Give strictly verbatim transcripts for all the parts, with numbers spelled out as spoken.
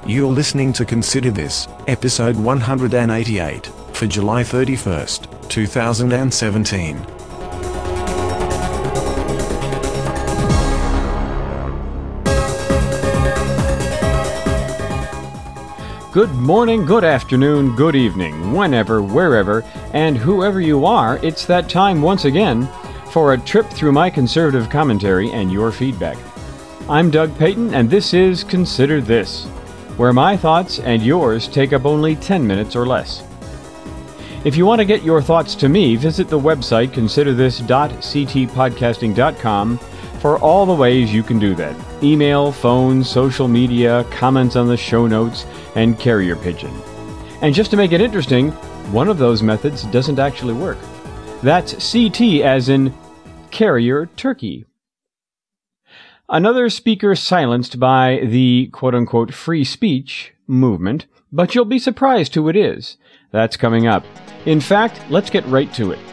You're listening to Consider This, episode one hundred eighty-eight, for July thirty-first, two thousand seventeen. Good morning, good afternoon, good evening, whenever, wherever, and whoever you are, it's that time once again for a trip through my conservative commentary and your feedback. I'm Doug Payton, and this is Consider This, where my thoughts and yours take up only ten minutes or less. If you want to get your thoughts to me, visit the website consider this dot c t podcasting dot com for all the ways you can do that. Email, phone, social media, comments on the show notes, and carrier pigeon. And just to make it interesting, one of those methods doesn't actually work. That's C T as in carrier turkey. Another speaker silenced by the quote-unquote free speech movement, but you'll be surprised who it is. That's coming up. In fact, let's get right to it.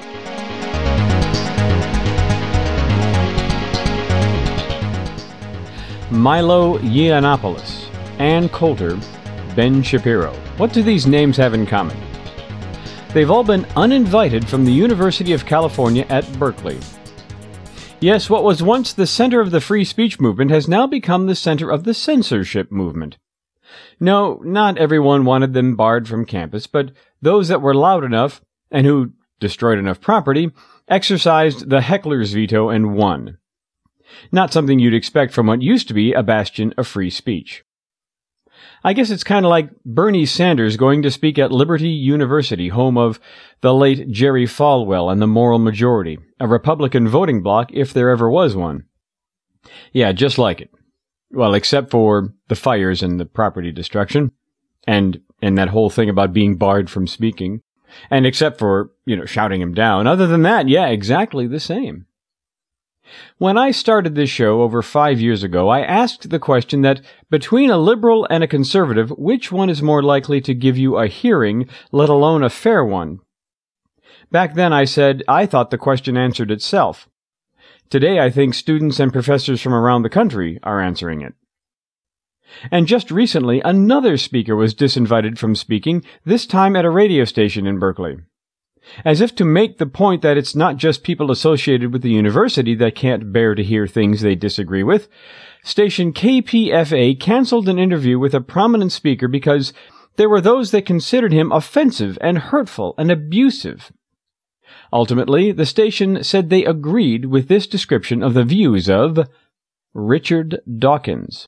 Milo Yiannopoulos, Ann Coulter, Ben Shapiro. What do these names have in common? They've all been uninvited from the University of California at Berkeley. Yes, what was once the center of the free speech movement has now become the center of the censorship movement. No, not everyone wanted them barred from campus, but those that were loud enough, and who destroyed enough property, exercised the heckler's veto and won. Not something you'd expect from what used to be a bastion of free speech. I guess it's kind of like Bernie Sanders going to speak at Liberty University, home of the late Jerry Falwell and the Moral Majority, a Republican voting bloc if there ever was one. Yeah, just like it. Well, except for the fires and the property destruction, and and that whole thing about being barred from speaking, and except for, you know, shouting him down. Other than that, yeah, exactly the same. When I started this show over five years ago, I asked the question that between a liberal and a conservative, which one is more likely to give you a hearing, let alone a fair one? Back then I said I thought the question answered itself. Today I think students and professors from around the country are answering it. And just recently, another speaker was disinvited from speaking, this time at a radio station in Berkeley. As if to make the point that it's not just people associated with the university that can't bear to hear things they disagree with, station K P F A canceled an interview with a prominent speaker because there were those that considered him offensive and hurtful and abusive. Ultimately, the station said they agreed with this description of the views of Richard Dawkins.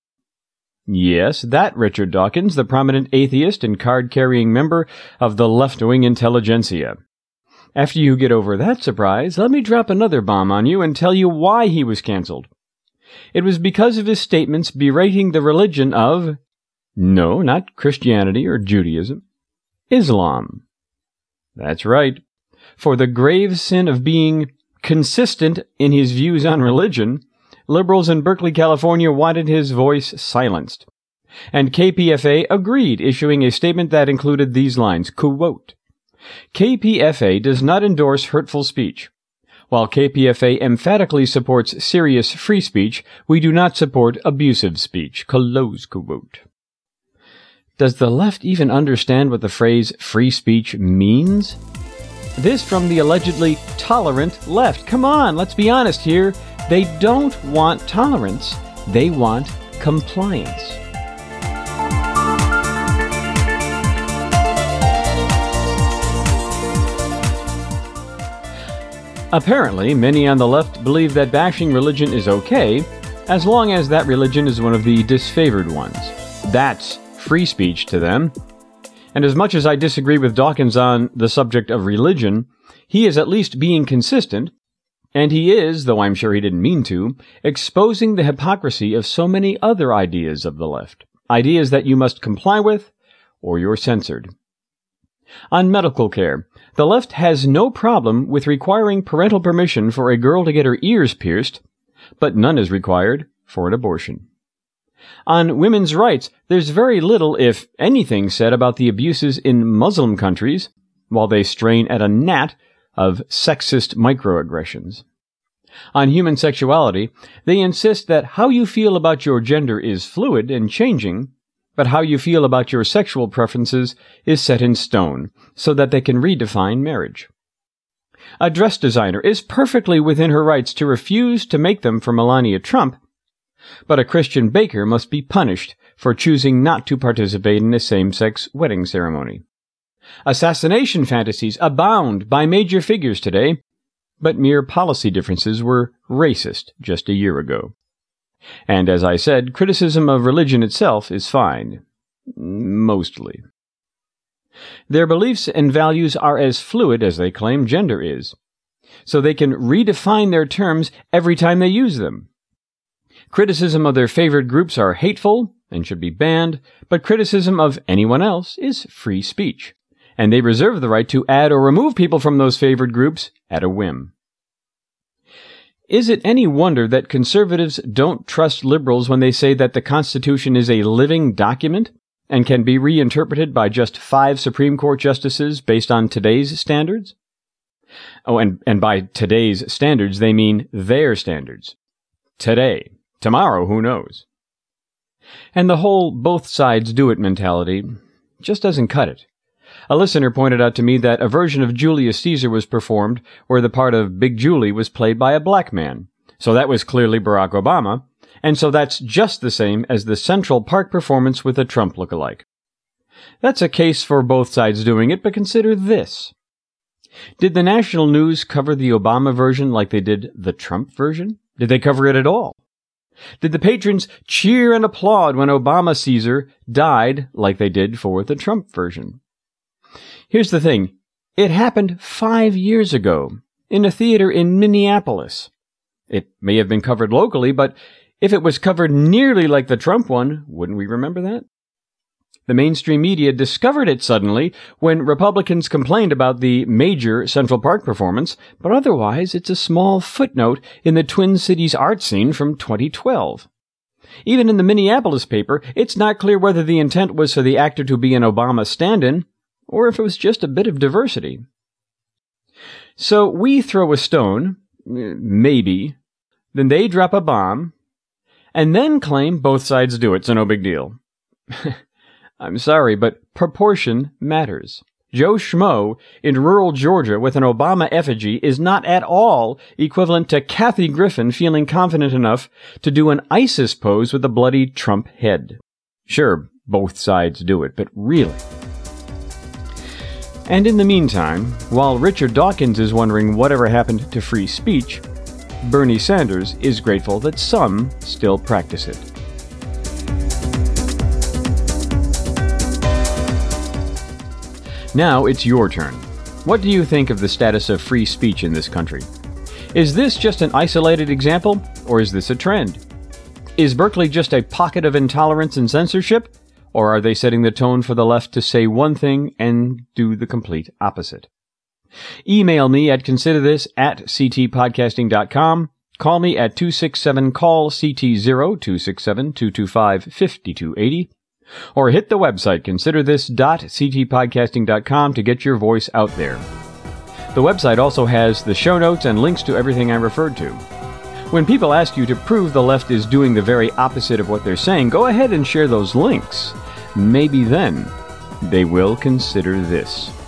Yes, that Richard Dawkins, the prominent atheist and card-carrying member of the left-wing intelligentsia. After you get over that surprise, let me drop another bomb on you and tell you why he was canceled. It was because of his statements berating the religion of, no, not Christianity or Judaism, Islam. That's right. For the grave sin of being consistent in his views on religion, liberals in Berkeley, California wanted his voice silenced. And K P F A agreed, issuing a statement that included these lines, quote, K P F A does not endorse hurtful speech. While K P F A emphatically supports serious free speech, we do not support abusive speech. Close quote. Does the left even understand what the phrase free speech means? This from the allegedly tolerant left. Come on, let's be honest here. They don't want tolerance. They want compliance. Apparently, many on the left believe that bashing religion is okay, as long as that religion is one of the disfavored ones. That's free speech to them. And as much as I disagree with Dawkins on the subject of religion, he is at least being consistent, and he is, though I'm sure he didn't mean to, exposing the hypocrisy of so many other ideas of the left. Ideas that you must comply with, or you're censored. On medical care, the left has no problem with requiring parental permission for a girl to get her ears pierced, but none is required for an abortion. On women's rights, there's very little, if anything, said about the abuses in Muslim countries, while they strain at a gnat of sexist microaggressions. On human sexuality, they insist that how you feel about your gender is fluid and changing, but how you feel about your sexual preferences is set in stone so that they can redefine marriage. A dress designer is perfectly within her rights to refuse to make them for Melania Trump, but a Christian baker must be punished for choosing not to participate in a same-sex wedding ceremony. Assassination fantasies abound by major figures today, but mere policy differences were racist just a year ago. And as I said, criticism of religion itself is fine. Mostly. Their beliefs and values are as fluid as they claim gender is, so they can redefine their terms every time they use them. Criticism of their favored groups are hateful and should be banned, but criticism of anyone else is free speech, and they reserve the right to add or remove people from those favored groups at a whim. Is it any wonder that conservatives don't trust liberals when they say that the Constitution is a living document and can be reinterpreted by just five Supreme Court justices based on today's standards? Oh, and, and by today's standards, they mean their standards. Today. Tomorrow, who knows? And the whole both sides do it mentality just doesn't cut it. A listener pointed out to me that a version of Julius Caesar was performed where the part of Big Julie was played by a black man. So that was clearly Barack Obama, and so that's just the same as the Central Park performance with a Trump lookalike. That's a case for both sides doing it, but consider this. Did the national news cover the Obama version like they did the Trump version? Did they cover it at all? Did the patrons cheer and applaud when Obama Caesar died like they did for the Trump version? Here's the thing. It happened five years ago in a theater in Minneapolis. It may have been covered locally, but if it was covered nearly like the Trump one, wouldn't we remember that? The mainstream media discovered it suddenly when Republicans complained about the major Central Park performance, but otherwise it's a small footnote in the Twin Cities art scene from twenty twelve. Even in the Minneapolis paper, it's not clear whether the intent was for the actor to be an Obama stand-in, or if it was just a bit of diversity. So we throw a stone, maybe, then they drop a bomb, and then claim both sides do it, so no big deal. I'm sorry, but proportion matters. Joe Schmo in rural Georgia with an Obama effigy is not at all equivalent to Kathy Griffin feeling confident enough to do an ISIS pose with a bloody Trump head. Sure, both sides do it, but really. And in the meantime, while Richard Dawkins is wondering whatever happened to free speech, Bernie Sanders is grateful that some still practice it. Now it's your turn. What do you think of the status of free speech in this country? Is this just an isolated example, or is this a trend? Is Berkeley just a pocket of intolerance and censorship, or are they setting the tone for the left to say one thing and do the complete opposite? Email me at considerthis at c t podcasting dot com. Call me at two six seven call C T zero two six seven two two five five two eight zero. Or hit the website consider this dot c t podcasting dot com to get your voice out there. The website also has the show notes and links to everything I referred to. When people ask you to prove the left is doing the very opposite of what they're saying, go ahead and share those links. Maybe then they will consider this.